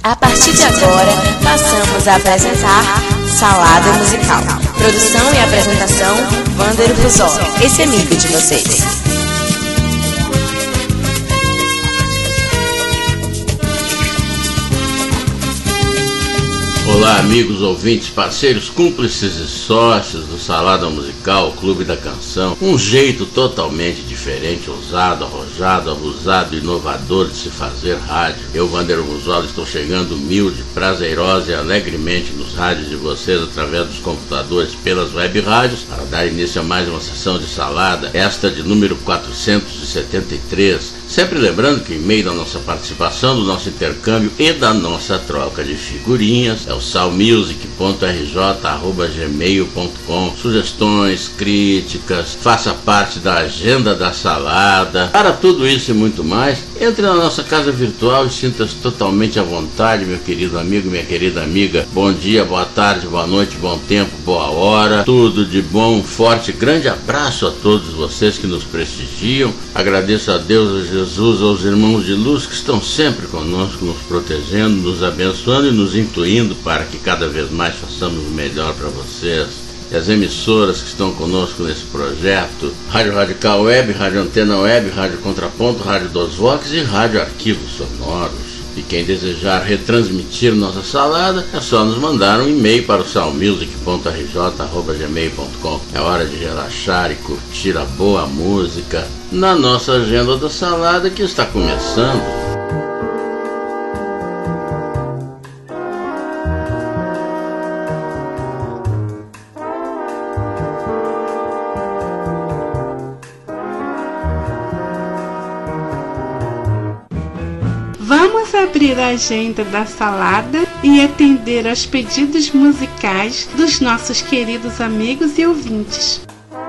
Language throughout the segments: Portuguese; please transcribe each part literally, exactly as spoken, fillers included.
A partir de agora, passamos a apresentar Salada Musical. Produção e apresentação, Wander Buzola, esse amigo de vocês. Olá, amigos, ouvintes, parceiros, cúmplices e sócios do Salada Musical, Clube da Canção. Um jeito totalmente diferente, ousado, arrojado, abusado, inovador de se fazer rádio. Eu, Wander Buzola, estou chegando humilde, prazerosa e alegremente nos rádios de vocês através dos computadores pelas web rádios para dar início a mais uma sessão de Salada, esta de número quatrocentos e setenta e três. Sempre lembrando que em meio da nossa participação, do nosso intercâmbio e da nossa troca de figurinhas, é o salmusic ponto r j arroba gmail ponto com. Sugestões, críticas, faça parte da agenda da Salada. Para tudo isso e muito mais, entre na nossa casa virtual e sinta-se totalmente à vontade, meu querido amigo, minha querida amiga. Bom dia, boa tarde, boa noite, bom tempo, boa hora. Tudo de bom, um forte, grande abraço a todos vocês que nos prestigiam. Agradeço a Deus, a Jesus, aos irmãos de luz que estão sempre conosco, nos protegendo, nos abençoando e nos intuindo para que cada vez mais façamos o melhor para vocês. E as emissoras que estão conosco nesse projeto: Rádio Radical Web, Rádio Antena Web, Rádio Contraponto, Rádio Dos Vox e Rádio Arquivos Sonoros. E quem desejar retransmitir nossa salada, é só nos mandar um e-mail para o salmusic ponto r j arroba gmail ponto com. É hora de relaxar e curtir a boa música na nossa agenda da Salada, que está começando. Vamos abrir a agenda da Salada e atender aos pedidos musicais dos nossos queridos amigos e ouvintes.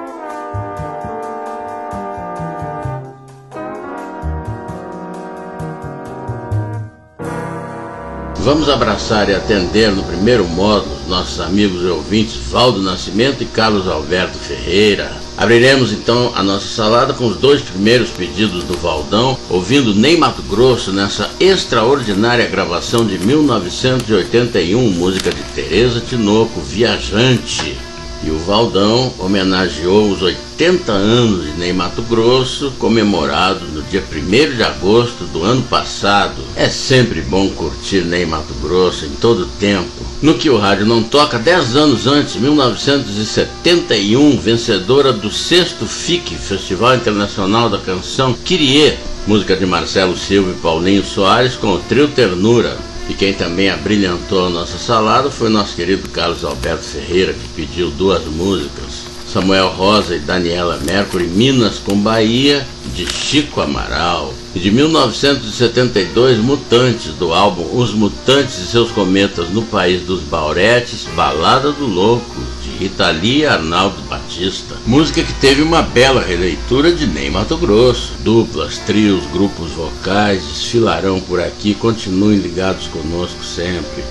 Vamos abraçar e atender no primeiro módulo os nossos amigos e ouvintes Valdo Nascimento e Carlos Alberto Ferreira. Abriremos então a nossa salada com os dois primeiros pedidos do Valdão, ouvindo Ney Matogrosso nessa extraordinária gravação de mil novecentos e oitenta e um, música de Tereza Tinoco, Viajante. E o Valdão homenageou os oitenta anos de Ney Matogrosso, comemorados no dia primeiro de agosto do ano passado. É sempre bom curtir Ney Matogrosso em todo tempo. No que o rádio não toca, dez anos antes, mil novecentos e setenta e um, vencedora do sexto F I C, Festival Internacional da Canção, Kyrie, música de Marcelo Silva e Paulinho Soares com o trio Ternura. E quem também abrilhantou a nossa salada foi o nosso querido Carlos Alberto Ferreira, que pediu duas músicas: Samuel Rosa e Daniela Mercury, Minas com Bahia, de Chico Amaral. E de mil novecentos e setenta e dois, Mutantes, do álbum Os Mutantes e Seus Cometas no País dos Bauretes, Balada do Louco, de Rita Lee e Arnaldo Batista. Música que teve uma bela releitura de Ney Matogrosso. Duplas, trios, grupos vocais desfilarão por aqui. Continuem ligados conosco sempre.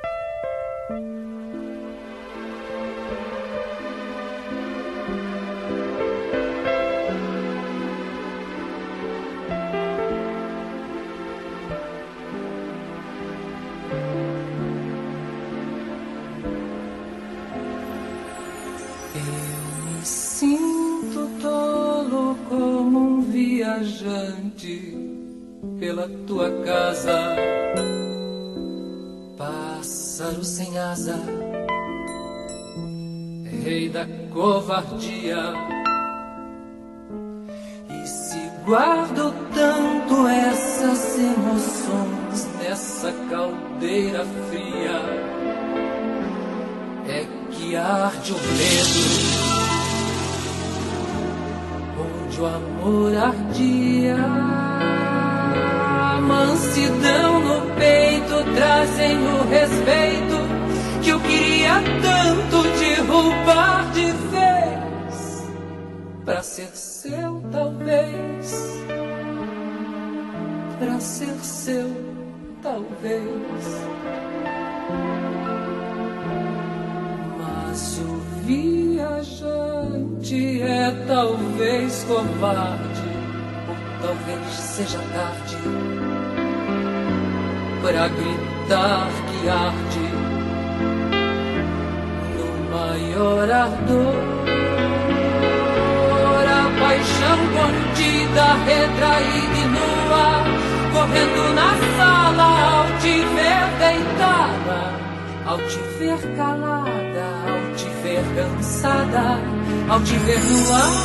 Pela tua casa, pássaro sem asa, rei da covardia. E se guardo tanto essas emoções nessa caldeira fria, é que arde o medo onde o amor ardia. Mansidão no peito trazem o respeito que eu queria tanto derrubar de vez, pra ser seu talvez, pra ser seu talvez. Mas o viajante é talvez covarde, ou talvez seja tarde pra gritar cantar que arde no maior ardor. A paixão contida, retraída e nua, correndo na sala ao te ver deitada, ao te ver calada, ao te ver cansada, ao te ver no ar.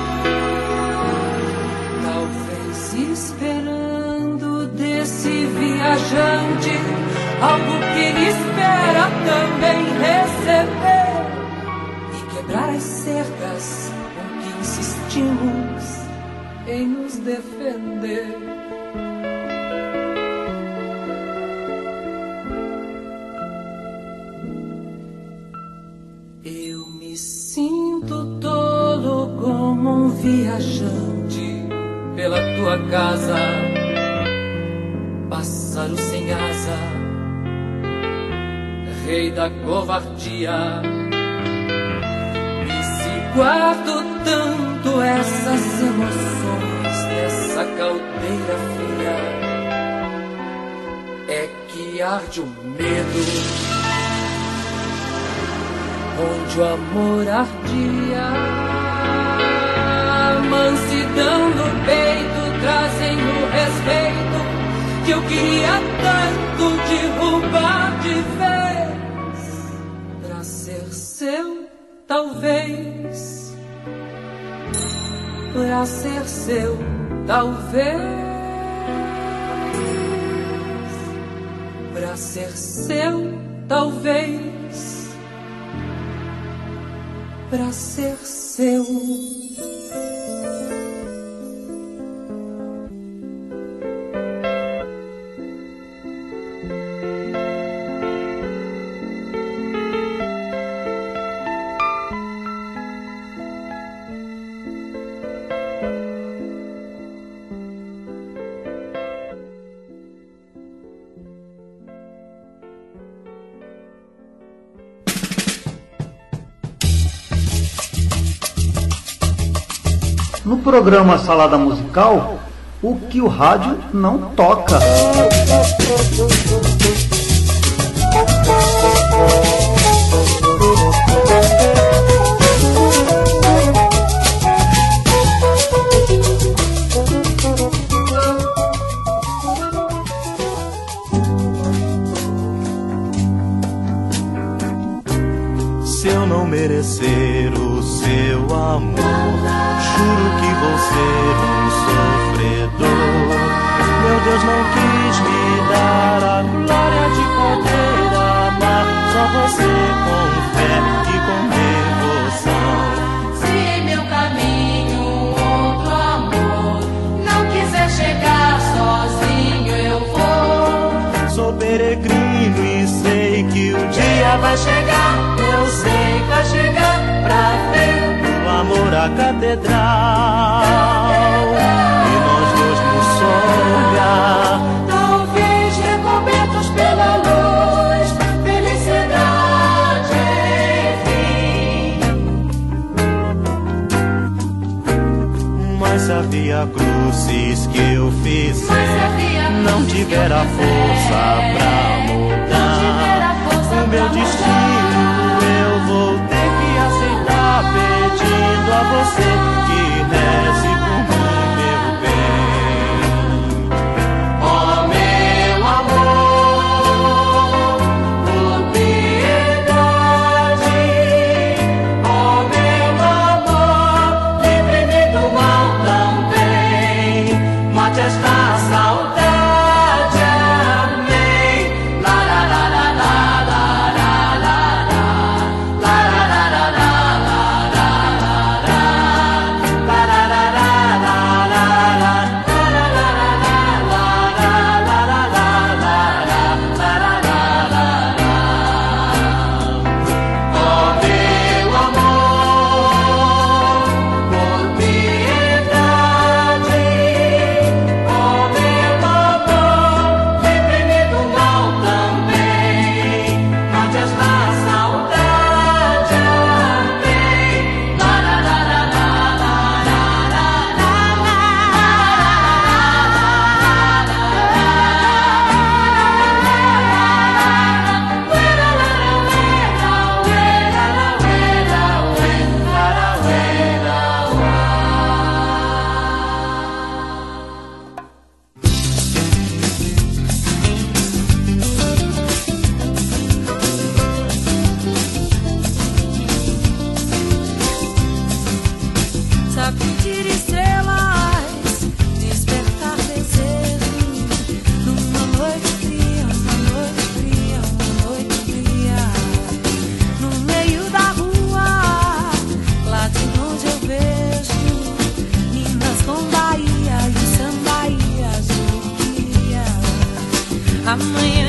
Talvez esperando desse viajante algo que ele espera também receber e quebrar as cercas com que insistimos em nos defender. Eu me sinto tolo como um viajante pela tua casa, pássaro sem asa, rei da covardia. E se guardo tanto essas emoções dessa caldeira fria, é que arde o medo onde o amor ardia. Mansidão no peito trazem o respeito que eu queria tanto derrubar de vez, pra ser seu, talvez, pra ser seu, talvez, pra ser seu, talvez, pra ser seu. No programa Salada Musical, o que o rádio não toca. Se eu não merecer o seu amor, juro que vou ser um sofredor. Meu Deus não quis me dar a glória de poder amar só você com fé e com devoção. Se em meu caminho outro amor não quiser chegar sozinho, eu vou. Sou peregrino e sei que o dia vai chegar. Eu sei que vai chegar pra ver o amor à catedral e nós dois no sonhar, talvez recobertos pela luz, felicidade enfim. Mas se a via cruzes que eu fizer não tiver a força pra mudar o meu destino, eu vou ter que aceitar, pedindo a você que reze por mim, meu bem. Oh, meu amor, por piedade. Oh, meu amor, livre-me do mal também. Mate esta saudade.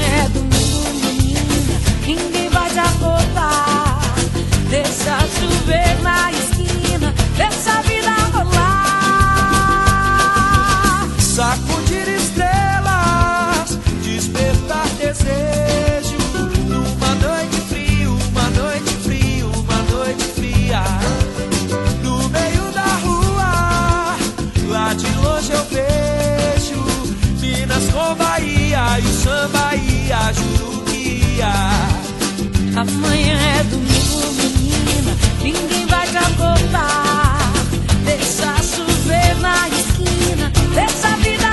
é domingo, menina, ninguém vai te acordar. Deixa chover na esquina, deixa a vida rolar. Sacudir estrelas, despertar desejo. Numa noite fria, uma noite fria, uma noite fria. No meio da rua, lá de longe eu vejo Minas com Bahia e o samba ia, juro que ia. Amanhã é domingo, menina, ninguém vai te acordar. Deixa chover na esquina, deixa a vida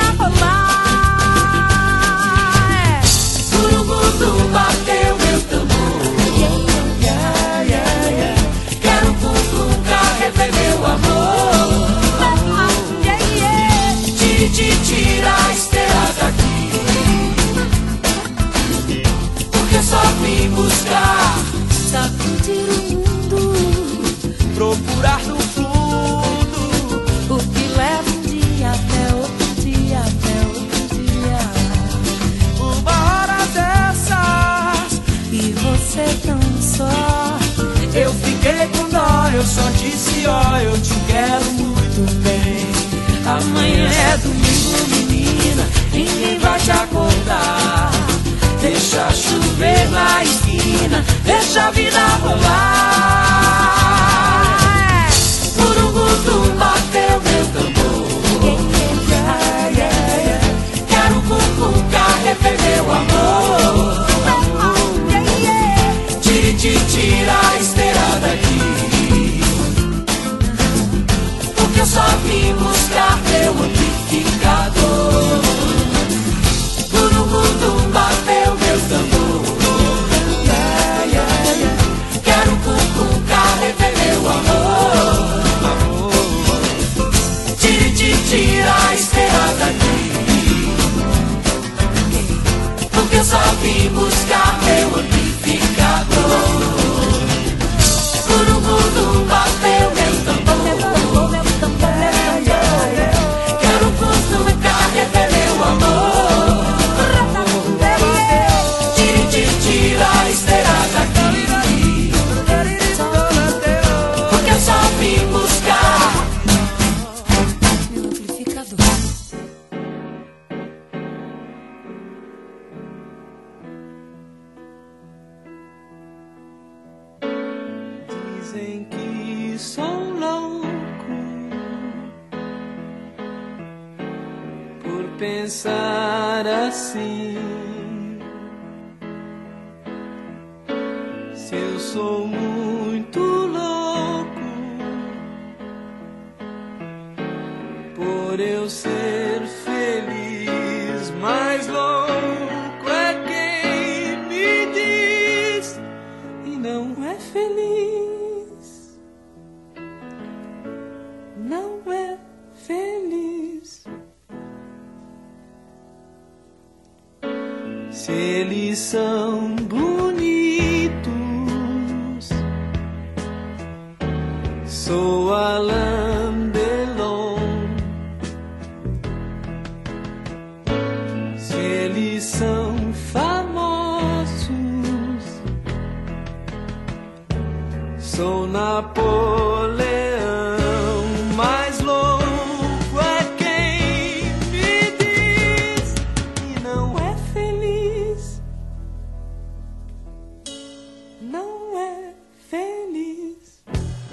rolar. É. Surubundu bateu meu tambor. Yeah, yeah, yeah. Quero bumbum pra rever meu amor. Yeah, yeah. Tire, tire, tira a esteira daqui, porque eu só vim buscar sacudir o mundo, procurar no fundo o que leva um dia até outro dia, até outro dia. uma hora dessas. E você tão só. Eu fiquei com dó, eu só disse ó, eu te quero muito bem. Amanhã é domingo, menina, ninguém vai te acordar. Deixa chover na esquina, deixa a vida rolar. Surubundu bateu meu tambor. Yeah, yeah, yeah. Quero bumbum pra rever meu amor. Tire, tire, tira a esteira daqui, porque eu só vim buscar meu amplificador. Surubundu bateu meu tambor. Yeah, yeah, yeah. Quero bumbum pra rever meu amor. Tire, tire, tira a esteira daqui, porque eu só vim buscar meu amplificador. Surubundu bateu meu tambor. Quero bumbum pra rever meu amor. Tire, tire, tira a esteira daqui, porque eu só vim buscar Meu amplificador. Dizem que sou louco por pensar assim. Se eu sou muito louco por eu ser feliz, mais louco é quem me diz e não é feliz, não é feliz. Se eles são bonitos, sou Alain Delon. Se eles são famosos, sou Napoleão. Mais louco é quem me diz e não é feliz, não é feliz.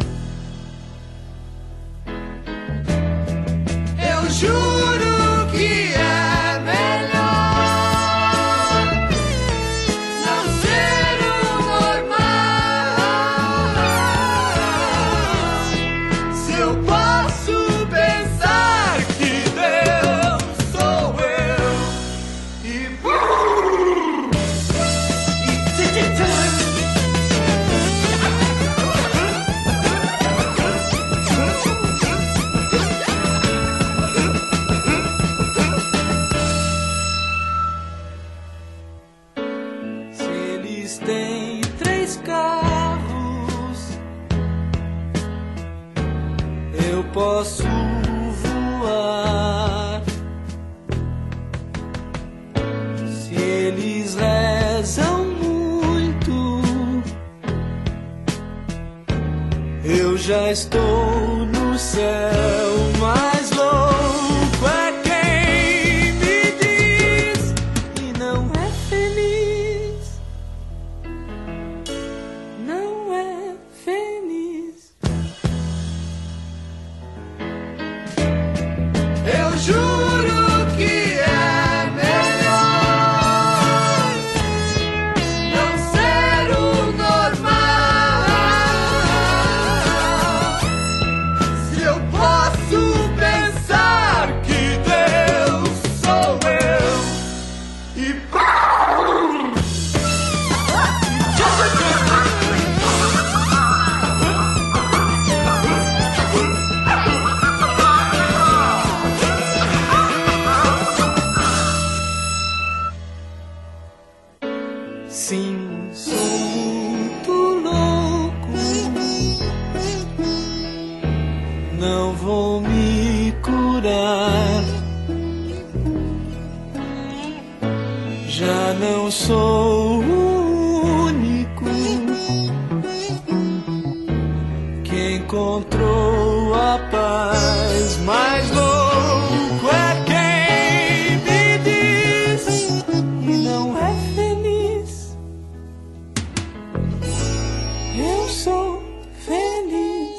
Eu juro que é melhor não ser o normal. Se eu posso pensar que Deus sou eu e e tch, tch, tch. Se eles têm três carros, eu posso voar. Se eles já estou no céu, mais louco é quem me diz que não é feliz, não é feliz. Eu juro que é melhor não ser o normal. Se eu posso pensar que Deus sou eu e sim, sou muito louco, não vou me curar, já não sou o único que encontrou a paz, mais louco é quem me diz e não é feliz. Eu sou feliz.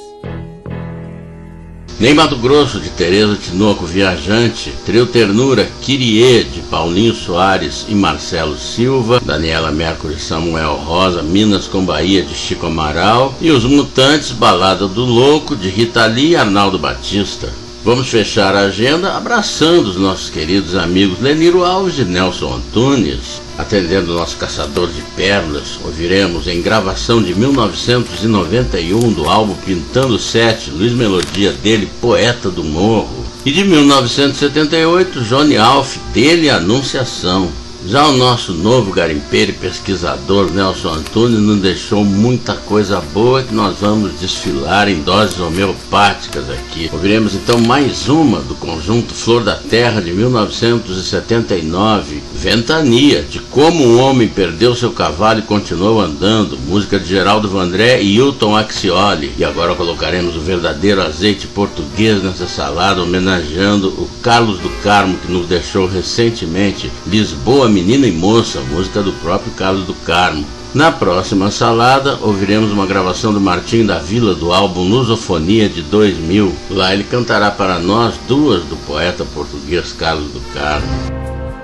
Nem Mato Grosso, de Tereza Tinoco Viajante, Trio Ternura, Kyrie, de Paulinho Soares e Marcelo Silva, Daniela Mercury e Samuel Rosa, Minas com Bahia, de Chico Amaral, e Os Mutantes, Balada do Louco, de Rita Lee e Arnaldo Batista. Vamos fechar a agenda abraçando os nossos queridos amigos Leniro Alves e Nelson Antunes. Atendendo o nosso caçador de pérolas, ouviremos em gravação de mil novecentos e noventa e um do álbum Pintando Sete, Luiz Melodia, dele, Poeta do Morro. E de mil novecentos e setenta e oito, Johnny Alf, dele, Anunciação. Já o nosso novo garimpeiro e pesquisador Nelson Antunes nos deixou muita coisa boa que nós vamos desfilar em doses homeopáticas aqui. Ouviremos então mais uma do conjunto Flor da Terra de mil novecentos e setenta e nove, Ventania, de Como um Homem Perdeu Seu Cavalo e Continuou Andando, música de Geraldo Vandré e Hilton Axioli. E agora colocaremos o verdadeiro azeite português nessa salada, homenageando o Carlos do Carmo, que nos deixou recentemente, Lisboa, Menina e Moça, música do próprio Carlos do Carmo. Na próxima salada, ouviremos uma gravação do Martim da Vila do álbum Lusofonia de dois mil. Lá ele cantará para nós duas do poeta português Carlos do Carmo.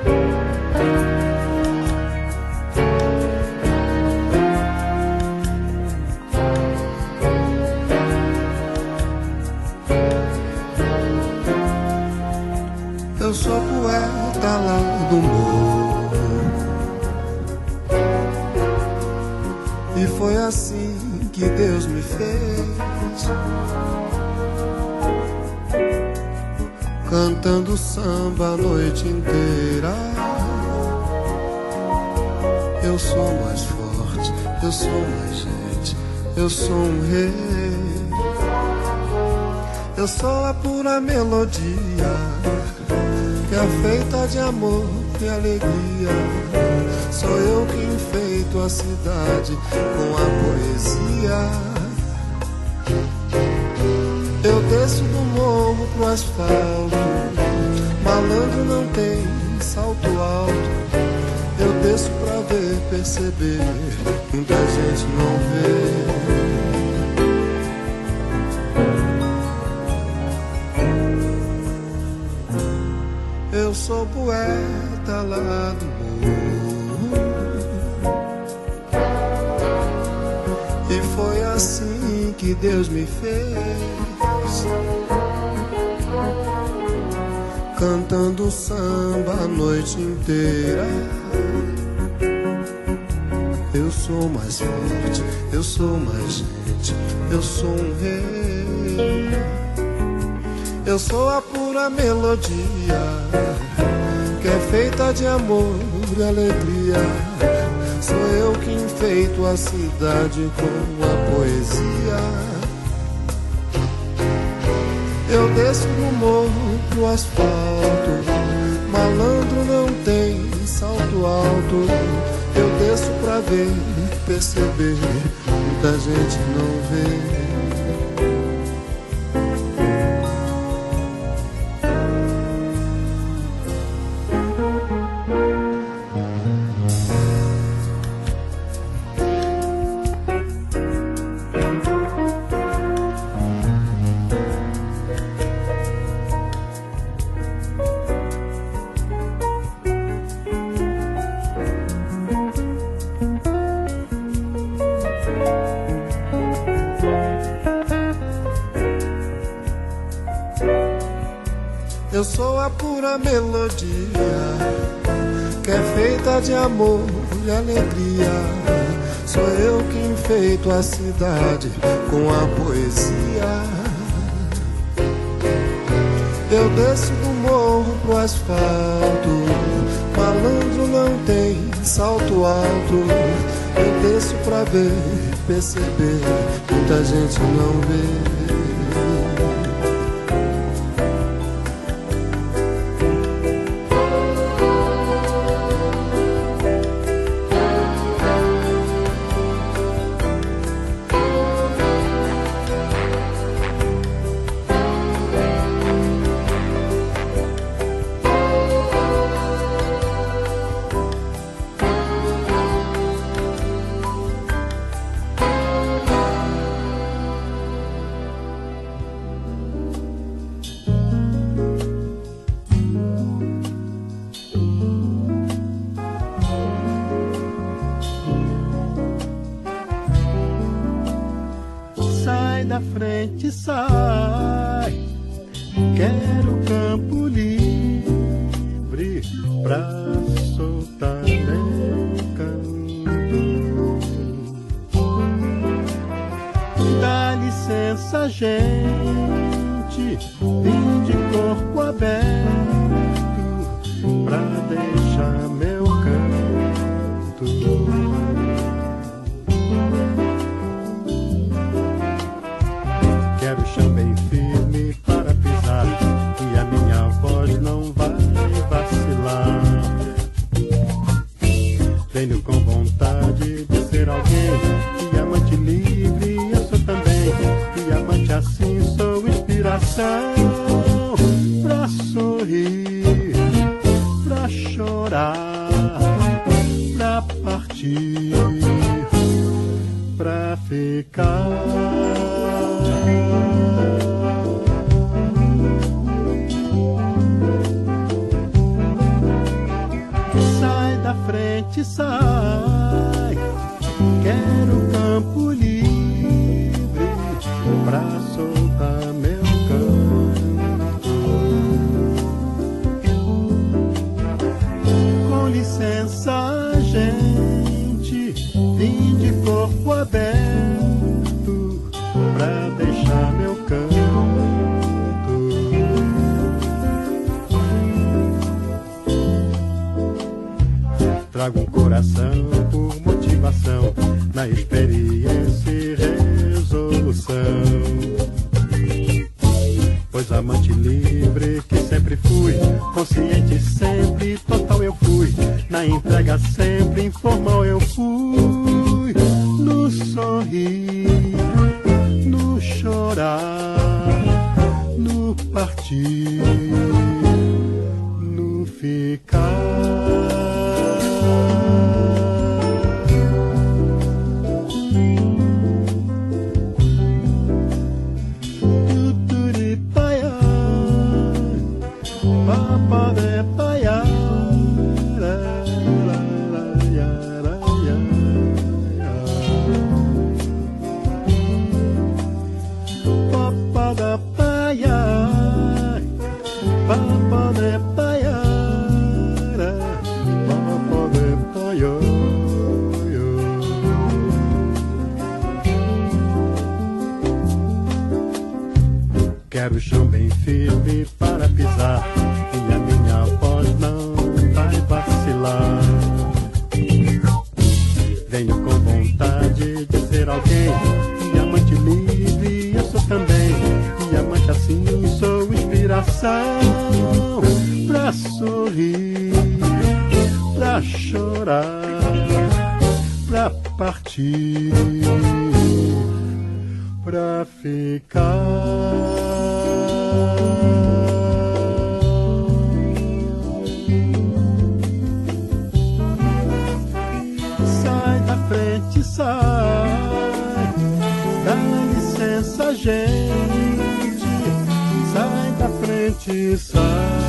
Eu sou poeta lá do morro, e foi assim que Deus me fez, cantando samba a noite inteira. Eu sou mais forte, eu sou mais gente, eu sou um rei. Eu sou a pura melodia que é feita de amor e alegria. Sou eu que enfeito a cidade com a poesia. Eu desço do morro pro asfalto, malandro não tem salto alto. Eu desço pra ver, perceber, muita gente não vê. Eu sou poeta lá do morro, e foi assim que Deus me fez, cantando samba a noite inteira. Eu sou mais forte, eu sou mais gente, eu sou um rei. Eu sou a pura melodia que é feita de amor e alegria. Sou eu que enfeito a cidade com a poesia. Eu desço do morro pro asfalto, malandro não tem salto alto. Eu desço pra ver, perceber, muita gente não vê. Eu sou a pura melodia que é feita de amor e alegria. Sou eu que enfeito a cidade com a poesia. Eu desço do morro pro asfalto, malandro não tem salto alto. Eu desço pra ver, perceber, muita gente não vê. Da frente sai, quero campo livre pra soltar meu canto. Dá licença, gente, vim de corpo aberto pra deixar meu canto. Quero chão bem firme para pisar e a minha voz não vai vacilar. Venho com vontade de ser alguém, diamante livre eu sou também. Diamante assim sou inspiração pra sorrir, pra chorar, pra partir, pra ficar. Sai da frente, sai, quero campo livre pra soltar meu canto. Com licença, gente, vim de corpo aberto pra deixar meu canto. Trago um coração por motivação, na experiência e resolução. Pois amante livre que sempre fui, consciente sempre, total eu fui. Na entrega sempre informal eu fui. No sorrir, no chorar, no partir, no ficar. Quero chão bem firme para pisar e a minha voz não vai vacilar. Venho com vontade de ser alguém, diamante livre eu sou também. Diamante assim sou inspiração pra sorrir, pra chorar, pra partir, pra ficar. Sai da frente, sai, dá licença, gente, sai da frente, sai.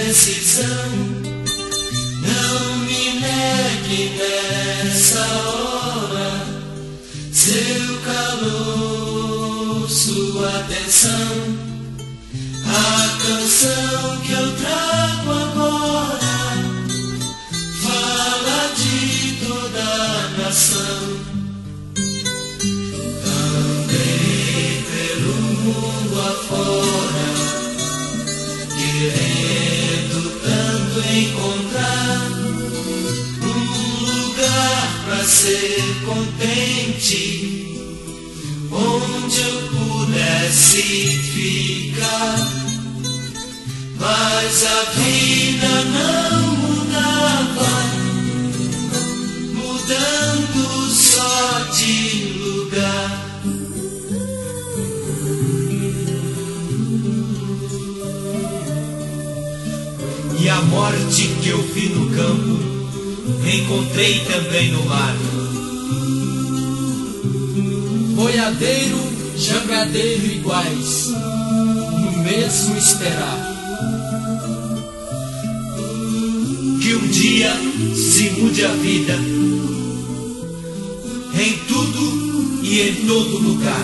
decisão. Não me negue nessa hora seu calor, sua atenção. A canção que eu trago agora fala de toda a nação. Andei pelo mundo afora, querendo tanto encontrar um lugar pra ser contente, onde eu pudesse ficar. Mas a vida não mudava, mudando só de lugar. E a morte que eu vi no campo, encontrei também no mar. Boiadeiro, jangadeiro iguais, no mesmo esperar. Que um dia se mude a vida, em tudo e em todo lugar.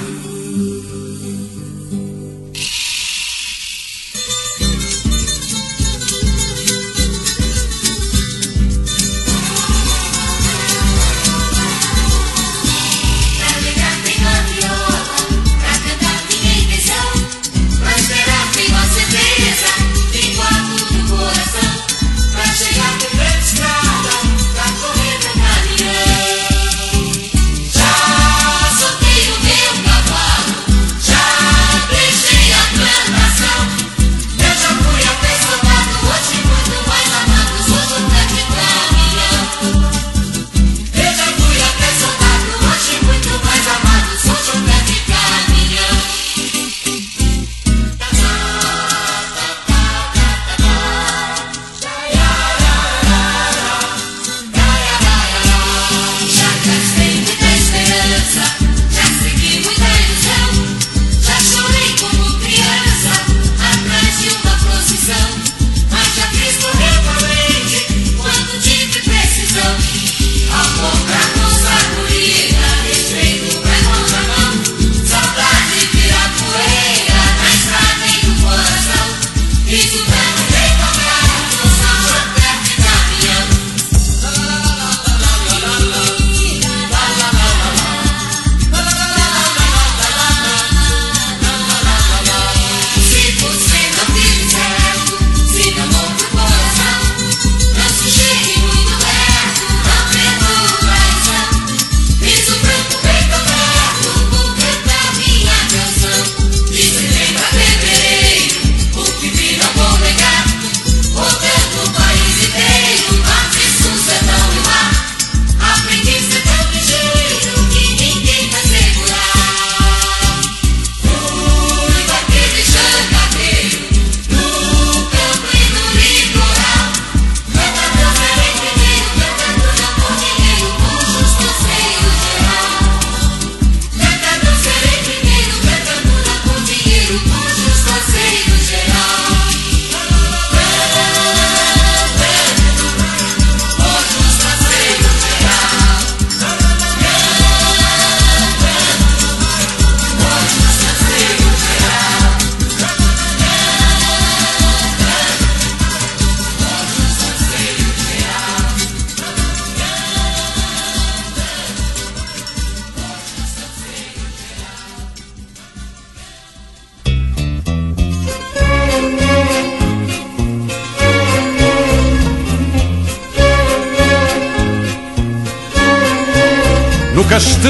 No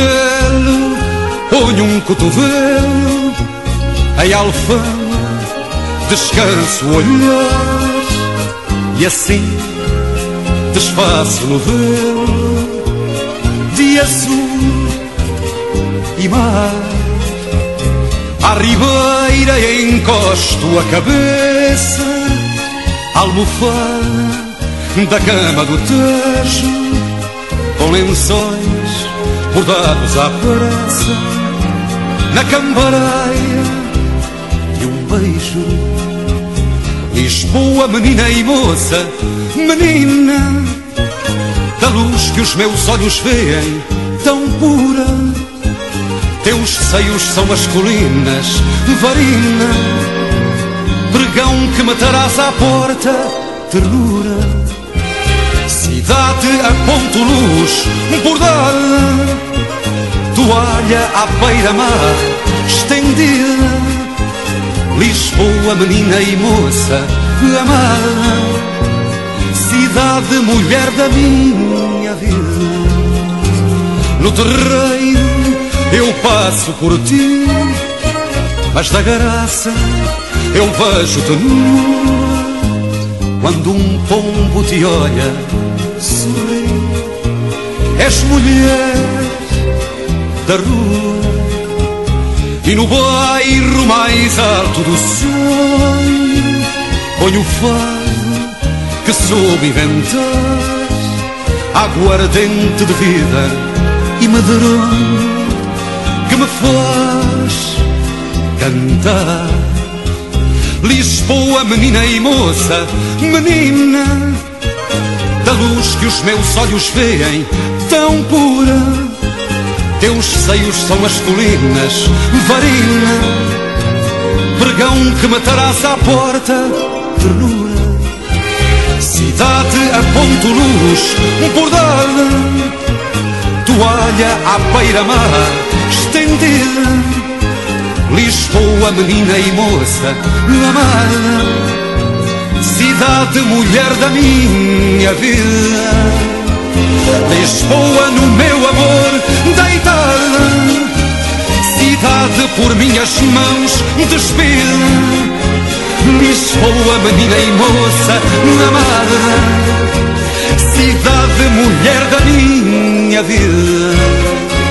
castelo ponho um cotovelo, em alfama descanso o olhar, e assim desfaço no velo de azul e mar. À ribeira encosto a cabeça, almofada da cama do Tejo, com lençóis bordados à pressa, na cambareia, e um beijo Lisboa, menina e moça, menina, da luz que os meus olhos veem, tão pura. Teus seios são as colinas, varina, pregão que matarás à porta, ternura. Cidade a ponto luz bordada, toalha à beira-mar estendida. Lisboa, menina e moça amada, cidade, mulher da minha vida. No terreiro eu passo por ti, mas da graça eu vejo-te nua. Quando um pombo te olha, sorri, és mulher da rua. E no bairro mais alto do sonho ponho o fado que soube inventar, aguardente de vida e medronho que me faz cantar. Lisboa, menina e moça, menina, da luz que os meus olhos veem, tão pura. Teus seios são as colinas, varina, pregão que matarás à porta, ternura. Cidade a ponto luz bordada, toalha à beira-mar estendida. Lisboa, menina e moça amada, cidade, mulher da minha vida. Lisboa, no meu amor deitada, cidade por minhas mãos despida. Lisboa, menina e moça amada, cidade, mulher da minha vida.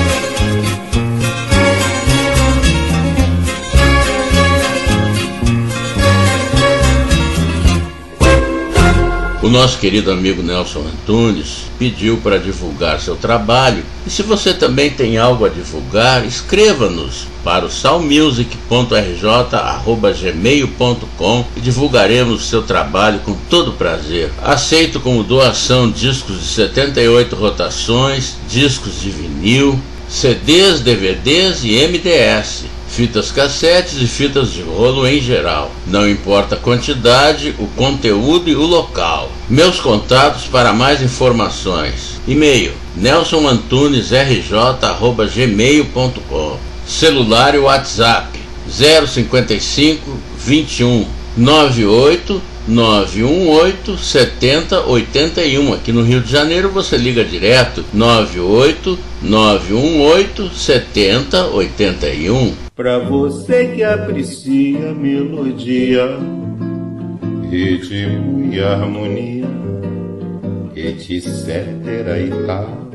O nosso querido amigo Nelson Antunes pediu para divulgar seu trabalho, e se você também tem algo a divulgar, escreva-nos para o salmusic ponto r j arroba gmail ponto com e divulgaremos seu trabalho com todo prazer. Aceito como doação discos de setenta e oito rotações, discos de vinil, C Ds, D V Ds e M D S. Fitas cassetes e fitas de rolo em geral. Não importa a quantidade, o conteúdo e o local. Meus contatos para mais informações: e-mail nelson antunes r j arroba gmail ponto com, celular e WhatsApp zero cinquenta e cinco, vinte e um, noventa e oito, nove um oito, setenta, oitenta e um. Aqui no Rio de Janeiro você liga direto nove oito, nove um oito, setenta, oitenta e um. Pra você que aprecia melodia, ritmo e harmonia, etc e tal,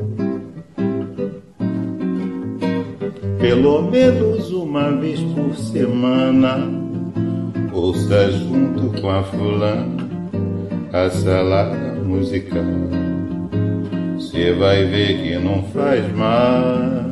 pelo menos uma vez por semana, ouça junto com a fulana a salada musical. Cê vai ver que não faz mal.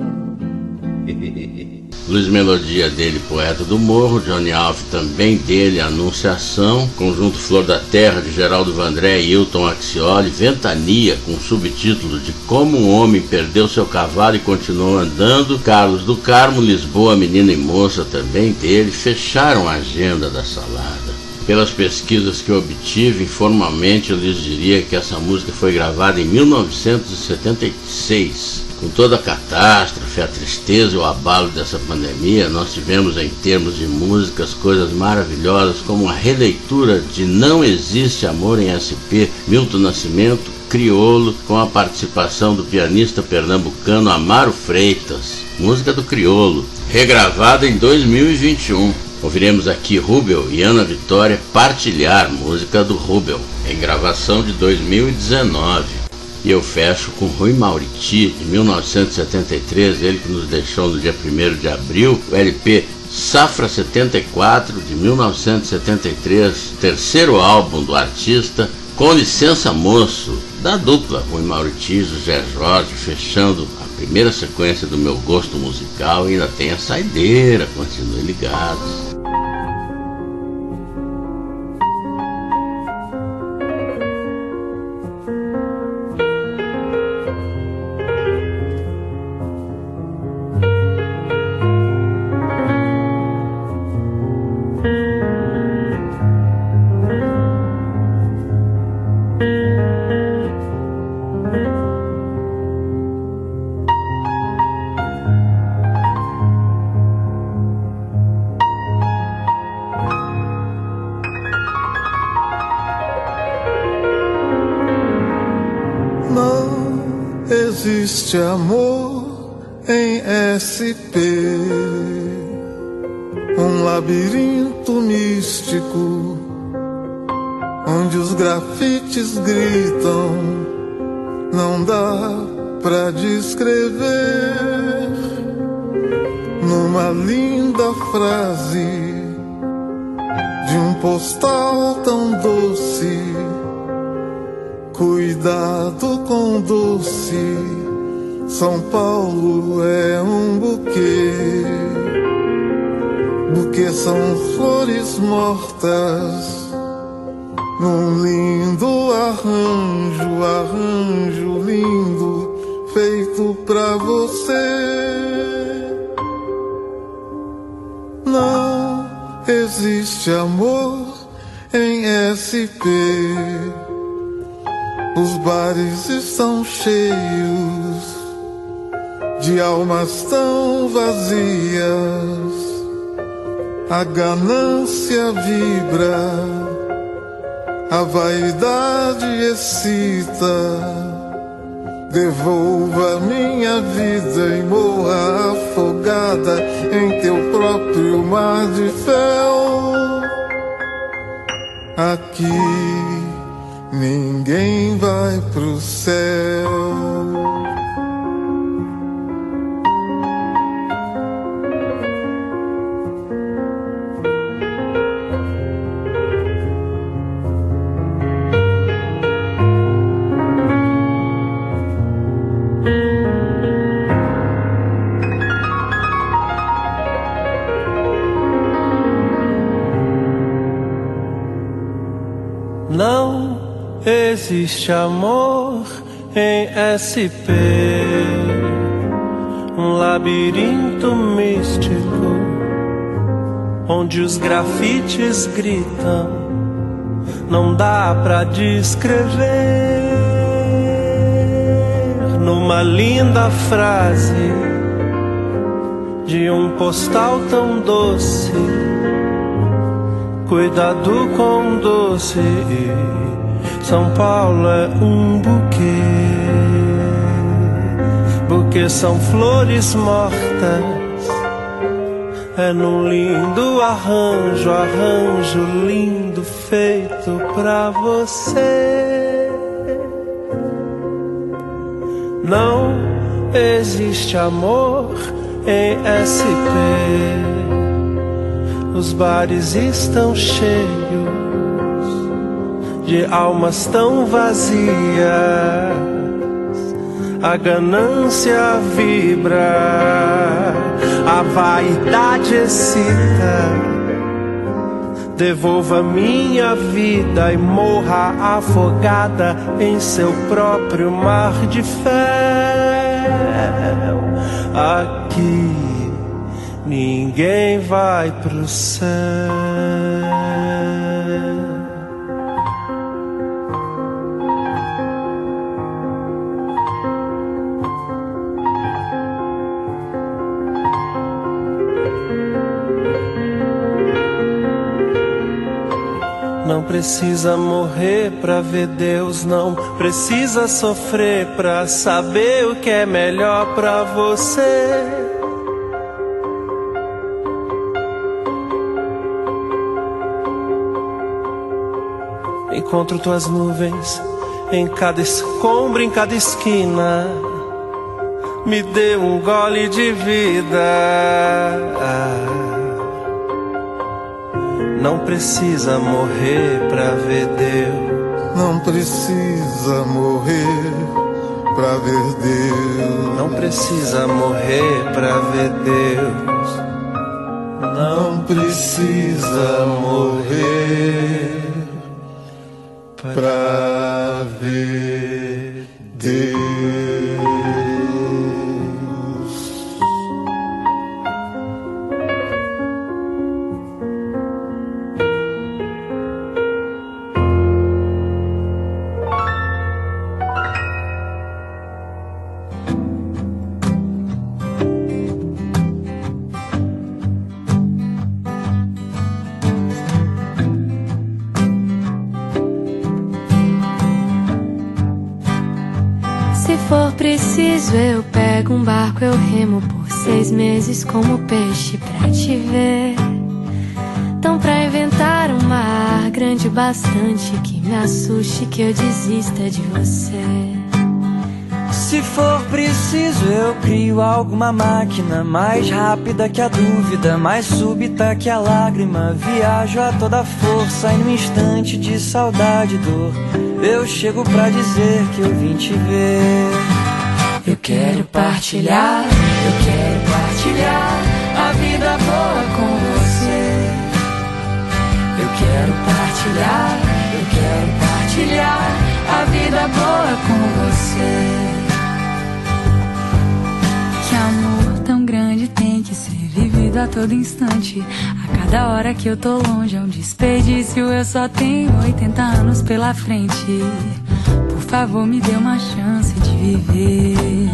Luiz Melodia dele, Poeta do Morro, Johnny Alf também dele, Anunciação, conjunto Flor da Terra de Geraldo Vandré e Hilton Axioli, Ventania, com subtítulo de Como um Homem Perdeu Seu Cavalo e Continuou Andando, Carlos do Carmo, Lisboa, Menina e Moça também dele, fecharam a agenda da salada. Pelas pesquisas que eu obtive, informalmente eu lhes diria que essa música foi gravada em mil novecentos e setenta e seis. Com toda a catástrofe, a tristeza e o abalo dessa pandemia, nós tivemos em termos de músicas coisas maravilhosas como a releitura de Não Existe Amor em S P, Milton Nascimento, Criolo, com a participação do pianista pernambucano Amaro Freitas, música do Criolo, regravada em dois mil e vinte e um. Ouviremos aqui Rubel e Ana Vitória, Partilhar, música do Rubel, em gravação de dois mil e dezenove. E eu fecho com Rui Mauriti, de mil novecentos e setenta e três, ele que nos deixou no dia primeiro de abril, o L P Safra setenta e quatro, de mil novecentos e setenta e três, terceiro álbum do artista, Com Licença Moço, da dupla Rui Mauriti e José Jorge, fechando a primeira sequência do meu gosto musical. E ainda tem a saideira, continue ligados. Existe amor em S P, um labirinto místico, onde os grafites gritam, não dá pra descrever, numa linda frase de um postal tão doce. Cuidado com doce, São Paulo é um buquê. Buquê são flores mortas, num lindo arranjo, arranjo lindo, feito pra você. Não existe amor em S P. Os bares estão cheios de almas tão vazias. A ganância vibra, a vaidade excita. Devolva minha vida e morra afogada em teu próprio mar de fel. Aqui ninguém vai pro céu. Não existe amor em S P, um labirinto místico, onde os grafites gritam, não dá pra descrever, numa linda frase de um postal tão doce. Cuidado com doce, São Paulo é um buquê. Buquê são flores mortas, é num lindo arranjo, arranjo lindo feito pra você. Não existe amor em S P. Os bares estão cheios de almas tão vazias. A ganância vibra, a vaidade excita. Devolva minha vida e morra afogada em seu próprio mar de fel. Aqui ninguém vai pro céu. Não precisa morrer pra ver Deus, não precisa sofrer pra saber o que é melhor pra você. Encontro tuas nuvens em cada escombro, em cada esquina. Me dê um gole de vida. Não precisa morrer pra ver Deus. Não precisa morrer pra ver Deus. Não precisa morrer pra ver Deus. Não precisa morrer pra ver Deus. for preciso, eu pego um barco, eu remo por seis meses como peixe pra te ver. Então pra inventar um mar grande bastante que me assuste, que eu desista de você. Se for preciso, eu crio alguma máquina mais rápida que a dúvida, mais súbita que a lágrima. Viajo a toda força e num instante de saudade e dor eu chego pra dizer que eu vim te ver. Eu quero partilhar, eu quero partilhar a vida boa com você. Eu quero partilhar, eu quero partilhar a vida boa com você. Que amor tão grande tem que ser vivido a todo instante. A cada hora que eu tô longe é um desperdício. Eu só tenho oitenta anos pela frente. Por favor, me dê uma chance de viver.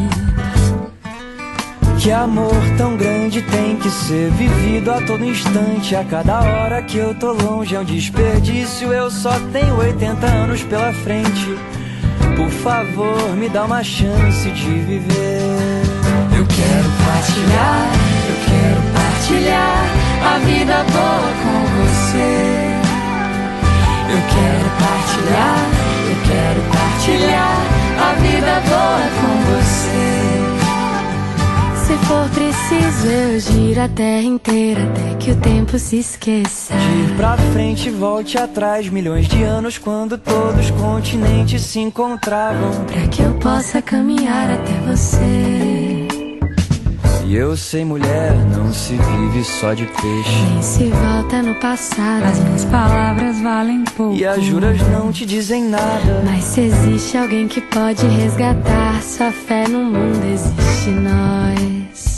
Que amor tão grande tem que ser vivido a todo instante. A cada hora que eu tô longe é um desperdício. Eu só tenho oitenta anos pela frente. Por favor, me dá uma chance de viver. Eu quero partilhar, eu quero partilhar a vida boa com você. Eu quero partilhar, eu quero partilhar a vida boa com você. Se for preciso, eu giro a terra inteira até que o tempo se esqueça. Gire pra frente e volte atrás, milhões de anos quando todos os continentes se encontravam, pra que eu possa caminhar até você. E eu sei, mulher, não se vive só de peixe, nem se volta no passado. As minhas palavras valem pouco e as juras não te dizem nada. Mas se existe alguém que pode resgatar sua fé no mundo, existe nós.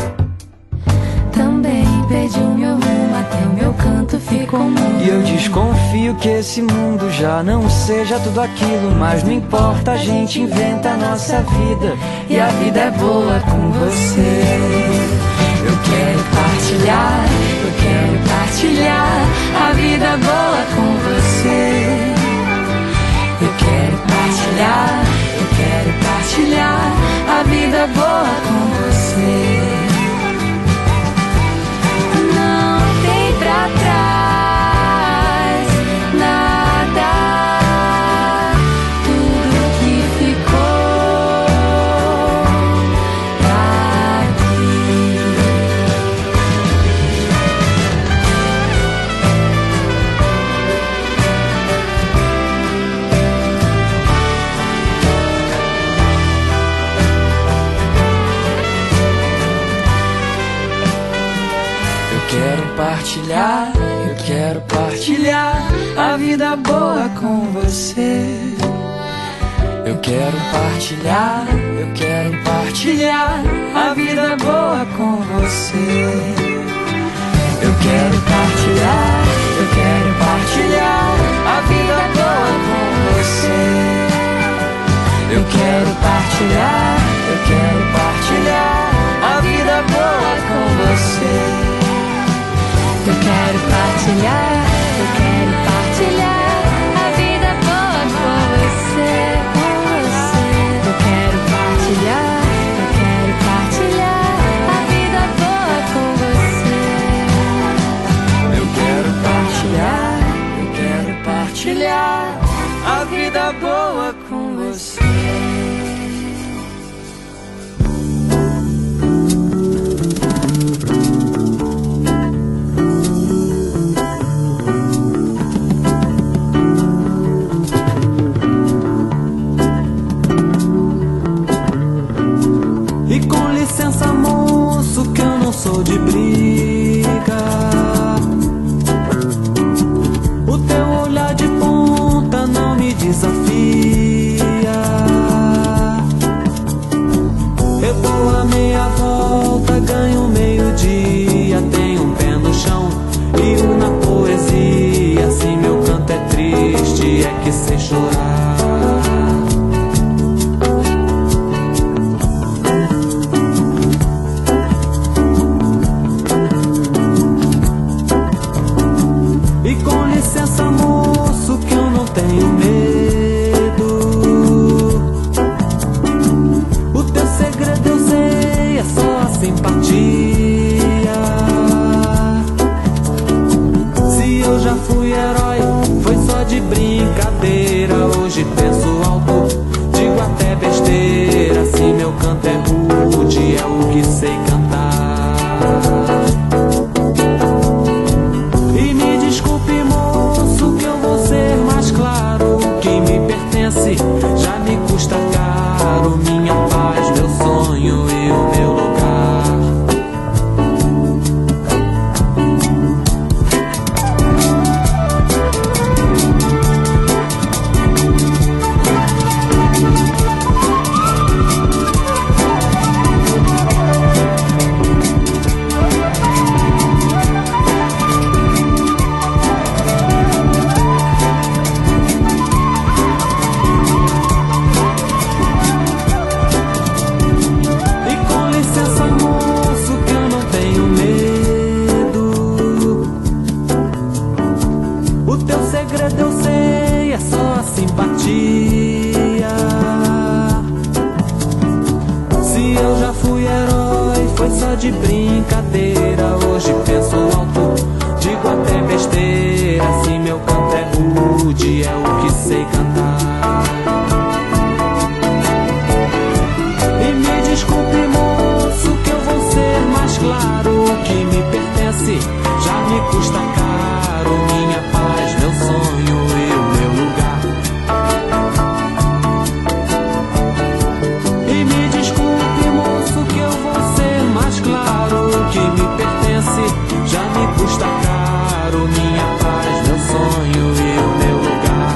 Também perdi o meu rumo, até o meu canto ficou mudo. E eu desconfio que esse mundo já não seja tudo aquilo. Mas não importa, a gente inventa a nossa vida, e a vida é boa com você. Eu quero partilhar, eu quero partilhar a vida boa com você. Eu quero partilhar, eu quero partilhar a vida boa com você. Não tem pra trás nada, tudo que ficou aqui. Eu quero partilhar, eu quero partilhar a vida boa com você. Eu quero partilhar, eu quero partilhar a vida boa com você. Eu quero partilhar, eu quero partilhar a vida boa com você. Eu quero partilhar, eu quero partilhar a vida boa com você. Eu quero partilhar, eu quero partilhar a vida boa com você, com você. Eu quero partilhar, eu quero partilhar a vida boa com você. Eu quero partilhar, eu quero partilhar a vida boa com você. E com licença, moço, que eu não sou de briga. O teu olhar de ponta não me desafia. pertence, já me custa caro. Minha paz, meu sonho e o meu lugar. De brincadeira, hoje penso alto, digo até besteira. Se meu canto é rude, é o que sei cantar. E me desculpe, moço, que eu vou ser mais claro. O que me pertence já me custa caro. Minha paz, meu sonho e o meu lugar. E me desculpe, moço, que eu vou ser mais claro. O que me pertence já me custa caro. Minha paz, meu sonho e o meu lugar.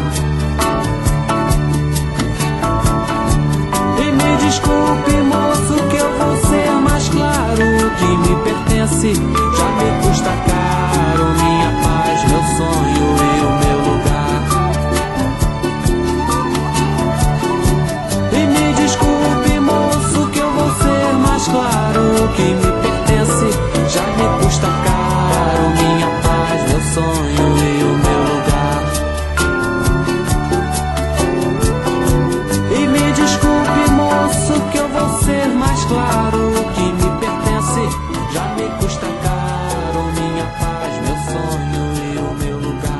E me desculpe, moço, que eu vou ser mais claro. O que me pertence já me custa caro. Minha paz, meu sonho e o meu lugar. E me desculpe, moço, que eu vou ser mais claro. O que me pertence já me custa caro. Minha paz, meu sonho e o meu lugar. E me desculpe, moço, que eu vou ser mais claro. O que me pertence já me custa caro. Minha paz, meu sonho e o meu lugar.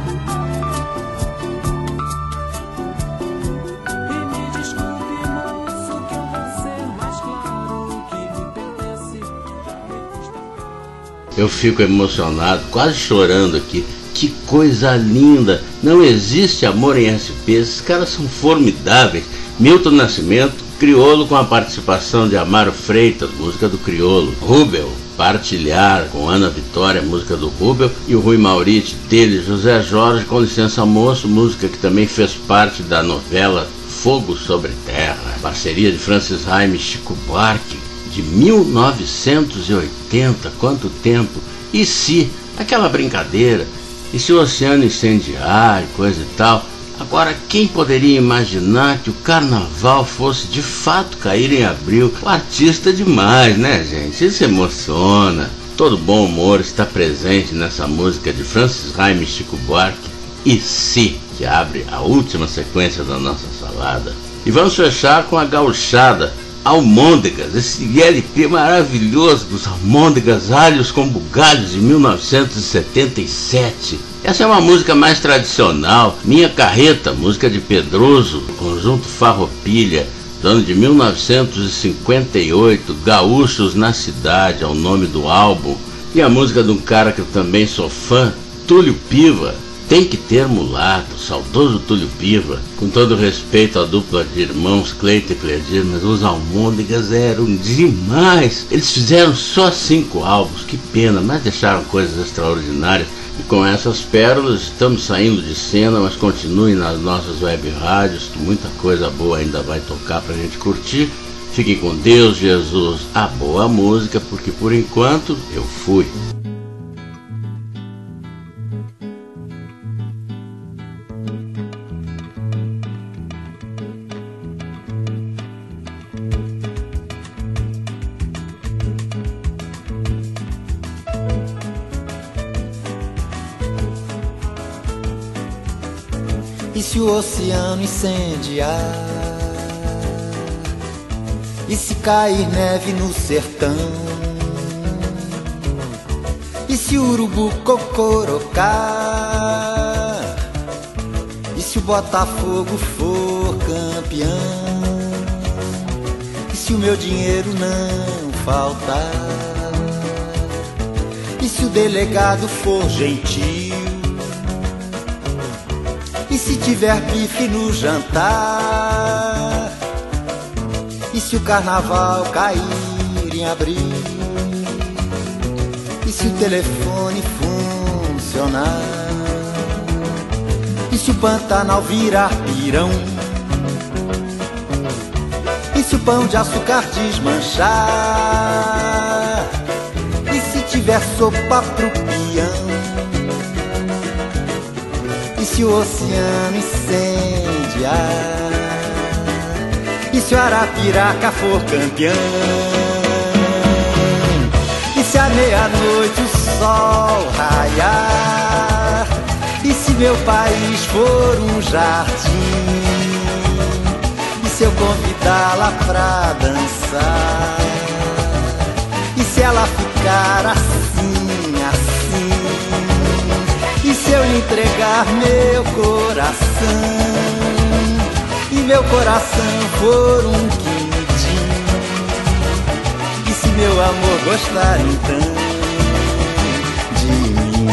E me desculpe, moço, que eu vou ser mais claro. O que me pertence já me custa caro. Eu fico emocionado, quase chorando aqui. Que coisa linda! Não existe amor em S P, esses caras são formidáveis. Milton Nascimento, Criolo, com a participação de Amaro Freitas, música do Criolo. Rubel, Partilhar, com Ana Vitória, música do Rubel. E o Rui Maurício, dele, José Jorge, Com Licença Moço, música que também fez parte da novela Fogo sobre Terra. Parceria de Francis Raime e Chico Buarque, de mil novecentos e oitenta, quanto tempo! E se, aquela brincadeira, e se o oceano incendiar e coisa e tal. Agora, quem poderia imaginar que o carnaval fosse de fato cair em abril? O artista é demais, né, gente? Isso emociona. Todo bom humor está presente nessa música de Francis Raime e Chico Buarque, E Se, que abre a última sequência da nossa salada. E vamos fechar com a gauchada Almôndegas, esse L P maravilhoso dos Almôndegas, Alhos com Bugalhos, de mil novecentos e setenta e sete. Essa é uma música mais tradicional. Minha Carreta, música de Pedroso, conjunto Farroupilha, do ano de mil novecentos e cinquenta e oito, Gaúchos na Cidade, é o nome do álbum. E a música de um cara que eu também sou fã, Túlio Piva, Tem que Ter Mulato, saudoso Túlio Piva. Com todo respeito à dupla de irmãos Cleito e Cledir, mas os Almôndegas eram demais. Eles fizeram só cinco álbuns, que pena, mas deixaram coisas extraordinárias. E com essas pérolas estamos saindo de cena, mas continuem nas nossas web rádios, que muita coisa boa ainda vai tocar pra gente curtir. Fiquem com Deus, Jesus, a boa música, porque por enquanto eu fui. E se o oceano incendiar? E se cair neve no sertão? E se o urubu cocorocar? E se o Botafogo for campeão? E se o meu dinheiro não faltar? E se o delegado for gentil? E se tiver bife no jantar? E se o carnaval cair em abril? E se o telefone funcionar? E se o Pantanal virar pirão? E se o pão de açúcar desmanchar? E se tiver sopa pro peão? E se o oceano incendiar? E se o Arapiraca for campeão? E se à meia-noite o sol raiar? E se meu país for um jardim? E se eu convidá-la pra dançar? E se ela ficar assim, assim? E se eu lhe entregar meu coração? E meu coração for um quindim? E se meu amor gostar então de mim?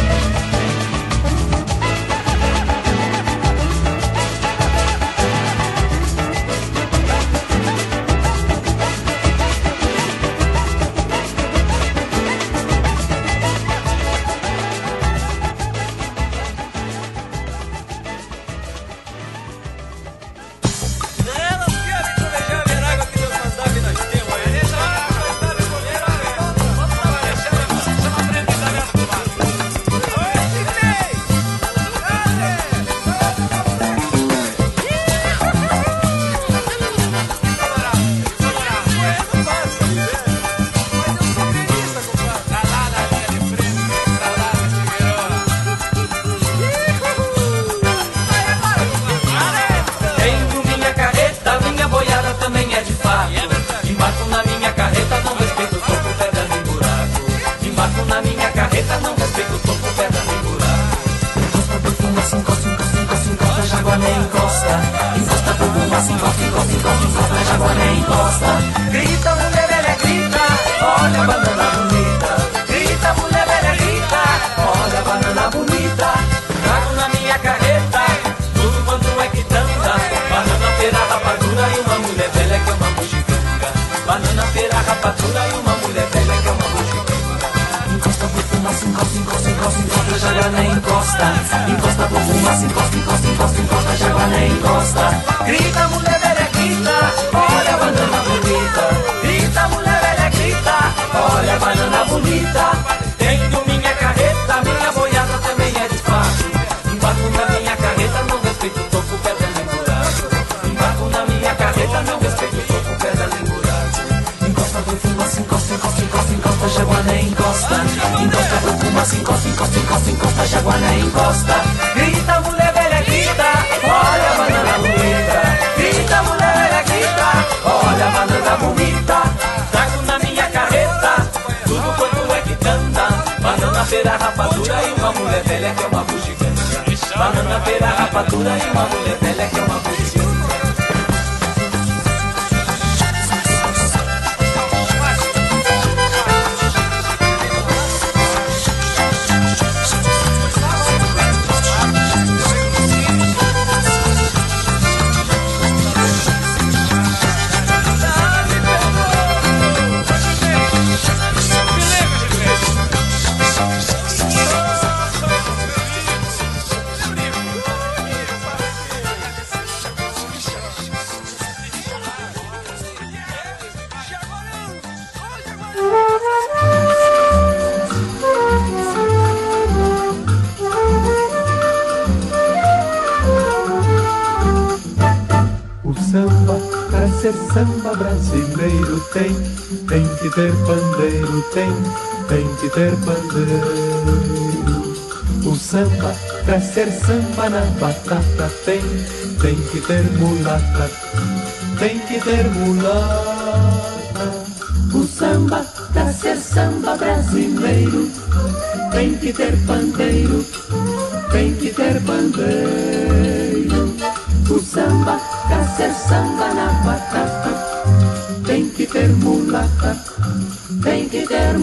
Samba brasileiro tem, tem que ter pandeiro, tem, tem que ter pandeiro. O samba, pra ser samba na batata, tem, tem que ter mulata, tem que ter mulata. O samba, pra ser samba brasileiro, tem que ter pandeiro, tem que ter pandeiro. O samba, pra ser samba na batata, tem que ter mulata, tem que ter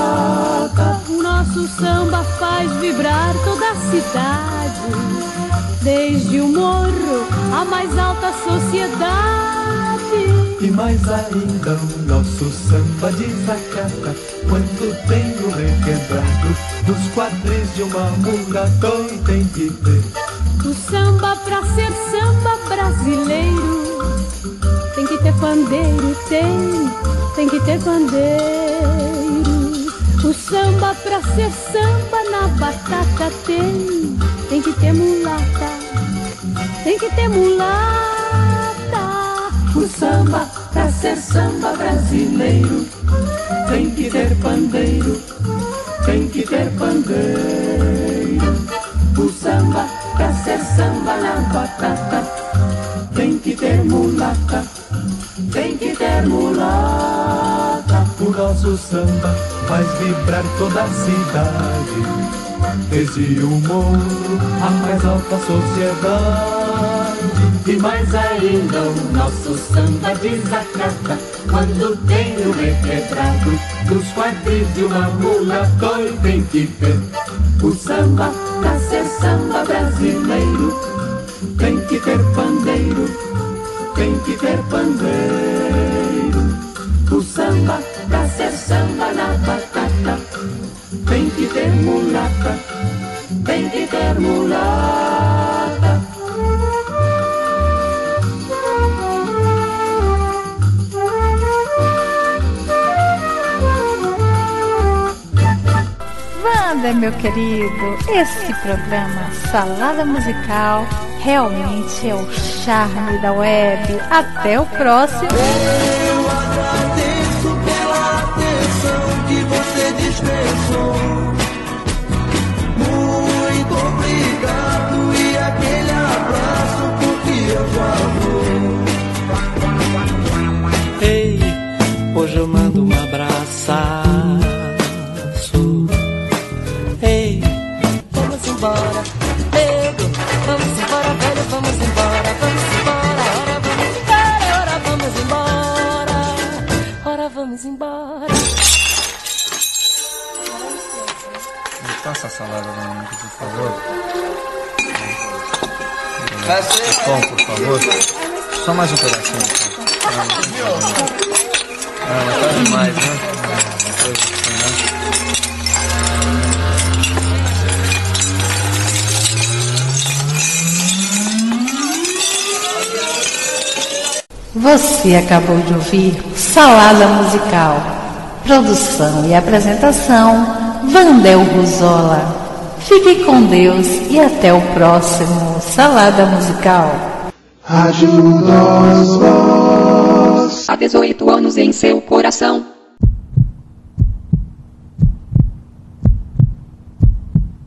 mulata. O nosso samba faz vibrar toda a cidade, desde o morro à mais alta sociedade. E mais ainda o nosso samba desacata quando tem o requebrado dos quadris de uma mulatói tem que ter. O samba pra ser samba brasileiro tem que ter pandeiro, tem, tem que ter pandeiro. O samba pra ser samba na batata tem, tem que ter mulata, tem que ter mulata. O samba pra ser samba brasileiro tem que ter pandeiro, tem que ter pandeiro. O samba pra ser samba na batata tem que ter mulata, tem que ter mulata. O nosso samba faz vibrar toda a cidade, desde o morro à mais alta sociedade. E mais ainda o nosso samba desacata quando tem o requebrado dos quadris de uma mulatói tem que ter. O samba pra ser samba brasileiro tem que ter pandeiro, tem que ter pandeiro. O samba pra ser samba na batata tem que ter mulata, tem que ter mulata. Wander, meu querido, esse programa Salada Musical realmente é o charme da web. Até o próximo. Eu agradeço pela atenção que você dispensou. Muito obrigado e aquele abraço porque eu já vou. Ei, hoje eu mando um abraço. Ei, vamos embora, nego, vamos embora, velho, vamos embora, vamos embora, ora vamos embora, ora vamos embora, ora vamos embora. Me passa a salada lá, por favor. Bom, por favor. Só mais um pedacinho. Ah, mas tá demais, né? Você acabou de ouvir Salada Musical. Produção e apresentação, Vandel Ruzola. Fique com Deus e até o próximo Salada Musical. Rádio Nós Voz. Há dezoito anos em seu coração.